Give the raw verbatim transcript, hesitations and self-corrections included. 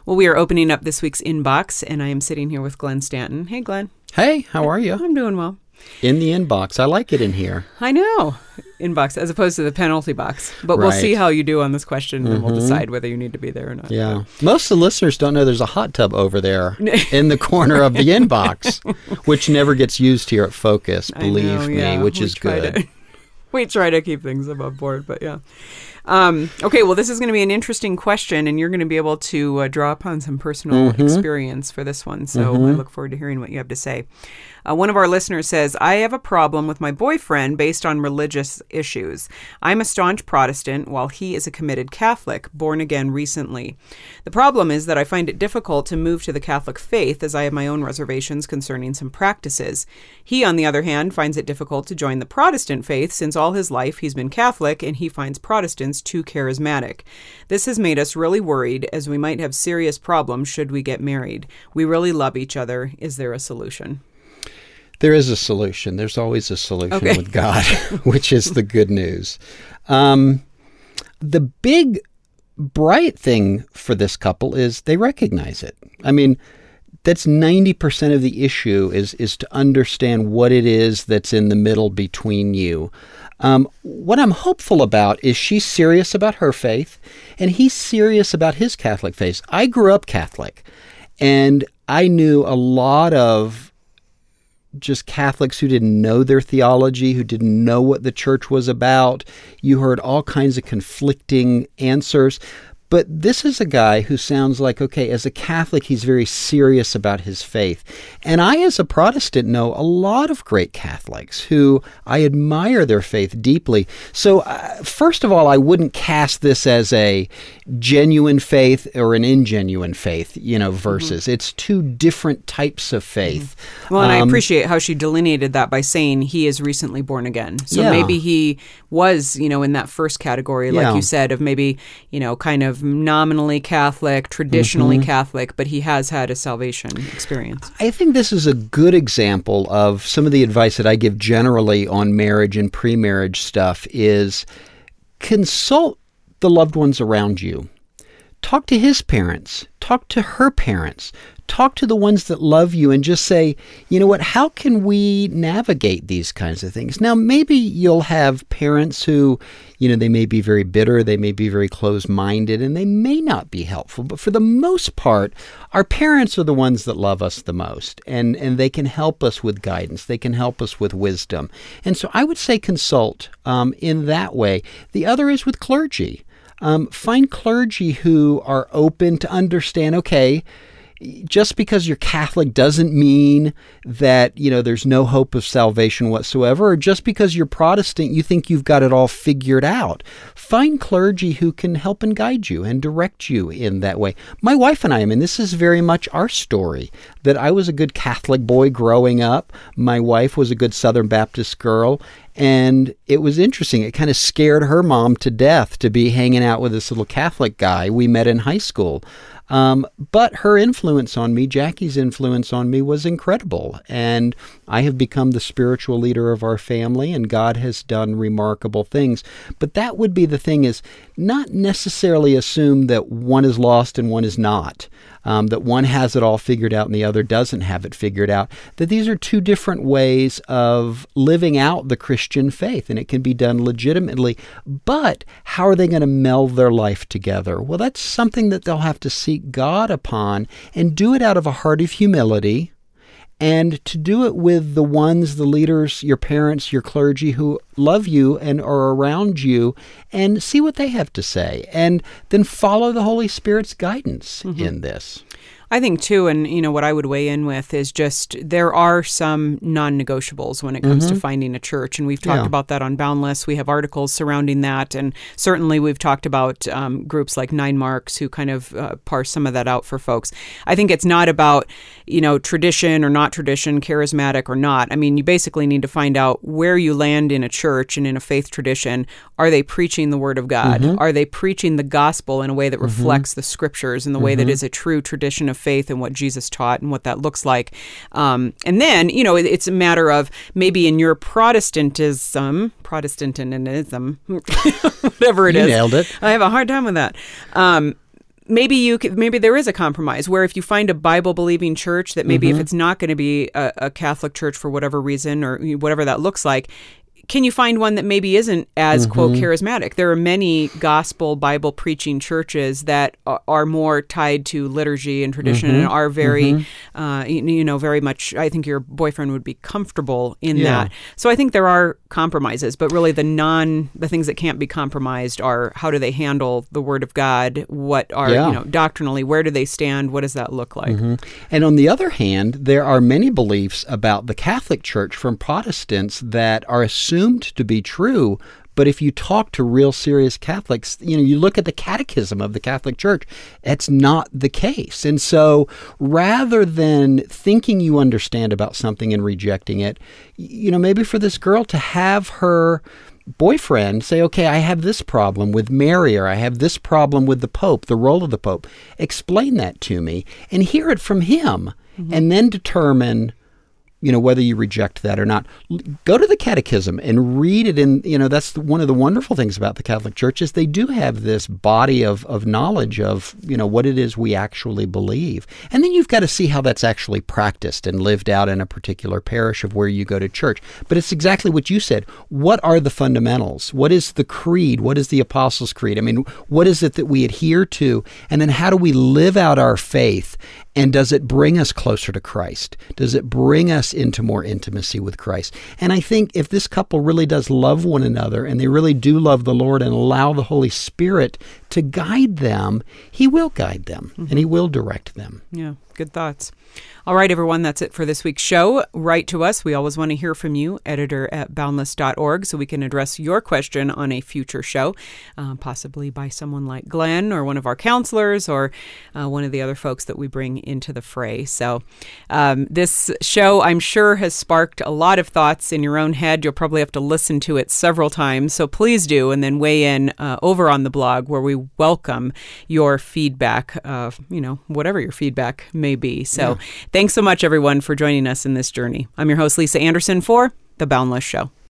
Well, we are opening up this week's inbox, and I am sitting here with Glenn Stanton. Hey, Glenn. Hey, how are you? I'm doing well. In the inbox. I like it in here. I know. Inbox, as opposed to the penalty box. But right. We'll see how you do on this question, and mm-hmm. we'll decide whether you need to be there or not. Yeah. Most of the listeners don't know there's a hot tub over there in the corner of the inbox, which never gets used here at Focus, believe know, me, yeah. which we is good. To, we try to keep things above board, but yeah. Um, okay, well, this is going to be an interesting question, and you're going to be able to uh, draw upon some personal mm-hmm. experience for this one. So mm-hmm. I look forward to hearing what you have to say. Uh, one of our listeners says, I have a problem with my boyfriend based on religious issues. I'm a staunch Protestant, while he is a committed Catholic, born again recently. The problem is that I find it difficult to move to the Catholic faith, as I have my own reservations concerning some practices. He, on the other hand, finds it difficult to join the Protestant faith, since all his life he's been Catholic, and he finds Protestants too charismatic. This has made us really worried, as we might have serious problems should we get married. We really love each other. Is there a solution? There is a solution. There's always a solution okay. with God, which is the good news. Um, the big, bright thing for this couple is they recognize it. I mean, that's ninety percent of the issue is, is to understand what it is that's in the middle between you. Um, what I'm hopeful about is she's serious about her faith, and he's serious about his Catholic faith. I grew up Catholic, and I knew a lot of just Catholics who didn't know their theology, who didn't know what the church was about. You heard all kinds of conflicting answers. But this is a guy who sounds like, okay, as a Catholic, he's very serious about his faith. And I, as a Protestant, know a lot of great Catholics who I admire their faith deeply. So, uh, first of all, I wouldn't cast this as a genuine faith or an ingenuine faith, you know, versus. Mm-hmm. It's two different types of faith. Mm-hmm. Well, and um, I appreciate how she delineated that by saying he is recently born again. So yeah. maybe he was, you know, in that first category, like yeah. you said, of maybe, you know, kind of nominally Catholic, traditionally mm-hmm. Catholic, but he has had a salvation experience. I think this is a good example of some of the advice that I give generally on marriage and pre-marriage stuff is consult the loved ones around you. Talk to his parents. Talk to her parents. Talk to the ones that love you and just say, you know what, how can we navigate these kinds of things? Now, maybe you'll have parents who, you know, they may be very bitter, they may be very closed-minded, and they may not be helpful. But for the most part, our parents are the ones that love us the most, and, and they can help us with guidance. They can help us with wisdom. And so I would say consult um, in that way. The other is with clergy. Um, find clergy who are open to understand, okay, just because you're Catholic doesn't mean that, you know, there's no hope of salvation whatsoever, or just because you're Protestant, you think you've got it all figured out. Find clergy who can help and guide you and direct you in that way. My wife and I, I mean, this is very much our story, that I was a good Catholic boy growing up. My wife was a good Southern Baptist girl. And it was interesting. It kind of scared her mom to death to be hanging out with this little Catholic guy we met in high school. Um, but her influence on me, Jackie's influence on me, was incredible. And I have become the spiritual leader of our family, and God has done remarkable things. But that would be the thing, is not necessarily assume that one is lost and one is not. Um, that one has it all figured out and the other doesn't have it figured out, that these are two different ways of living out the Christian faith, and it can be done legitimately. But how are they going to meld their life together? Well, that's something that they'll have to seek God upon and do it out of a heart of humility, and to do it with the ones, the leaders, your parents, your clergy who love you and are around you, and see what they have to say. And then follow the Holy Spirit's guidance mm-hmm. in this. I think, too, and, you know, what I would weigh in with is just there are some non-negotiables when it comes mm-hmm. to finding a church. And we've talked yeah. about that on Boundless. We have articles surrounding that. And certainly we've talked about um, groups like Nine Marks who kind of uh, parse some of that out for folks. I think it's not about, you know, tradition or not tradition, charismatic or not. I mean, you basically need to find out where you land in a church and in a faith tradition. Are they preaching the Word of God? Mm-hmm. Are they preaching the gospel in a way that reflects mm-hmm. the scriptures in the mm-hmm. way that is a true tradition of faith and what Jesus taught and what that looks like? Um, and then, you know, it, it's a matter of maybe in your Protestantism, Protestantism, whatever it you is. You nailed it. I have a hard time with that. Um, maybe you could, maybe there is a compromise where if you find a Bible believing church that maybe mm-hmm. if it's not going to be a, a Catholic church for whatever reason or whatever that looks like, can you find one that maybe isn't as, mm-hmm. quote, charismatic? There are many gospel Bible preaching churches that are, are more tied to liturgy and tradition mm-hmm. and are very, mm-hmm. uh, you, you know, very much, I think your boyfriend would be comfortable in yeah. that. So I think there are compromises, but really the non, the things that can't be compromised are how do they handle the Word of God? What are, yeah. you know, doctrinally, where do they stand? What does that look like? Mm-hmm. And on the other hand, there are many beliefs about the Catholic Church from Protestants that are assumed to be true, but if you talk to real serious Catholics, you know, you look at the catechism of the Catholic Church, it's not the case. And so rather than thinking you understand about something and rejecting it, you know, maybe for this girl to have her boyfriend say, okay, I have this problem with Mary, or I have this problem with the Pope, the role of the Pope. Explain that to me and hear it from him, mm-hmm. and then determine, you know, whether you reject that or not. Go to the catechism and read it. And, you know, that's the, one of the wonderful things about the Catholic Church is they do have this body of, of knowledge of, you know, what it is we actually believe. And then you've got to see how that's actually practiced and lived out in a particular parish of where you go to church. But it's exactly what you said. What are the fundamentals? What is the creed? What is the Apostles' Creed? I mean, what is it that we adhere to? And then how do we live out our faith? And does it bring us closer to Christ? Does it bring us into more intimacy with Christ? And I think if this couple really does love one another and they really do love the Lord and allow the Holy Spirit to guide them, He will guide them, mm-hmm. and He will direct them. Yeah, good thoughts. All right, everyone, that's it for this week's show. Write to us. We always want to hear from you, editor at boundless dot org, so we can address your question on a future show, uh, possibly by someone like Glenn or one of our counselors or uh, one of the other folks that we bring into the fray. So um, this show, I'm sure, has sparked a lot of thoughts in your own head. You'll probably have to listen to it several times, so please do, and then weigh in uh, over on the blog where we welcome your feedback, uh, you know, whatever your feedback may be. So yeah. Thanks so much, everyone, for joining us in this journey. I'm your host, Lisa Anderson, for The Boundless Show.